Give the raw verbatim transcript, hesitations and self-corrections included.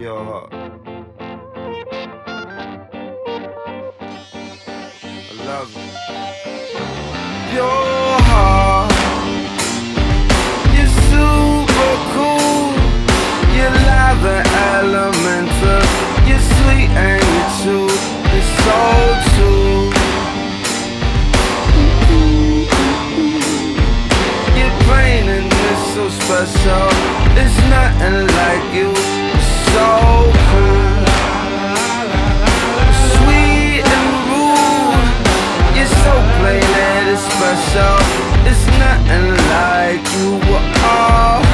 Your heart. I love you. Your heart. You're super cool. You're live and elemental. You're sweet and you're true. You're so true. Your brain and it's so special. It's nothing like you. So cool, sweet and rude. You're so plain that it's special. It's nothing like you. Oh.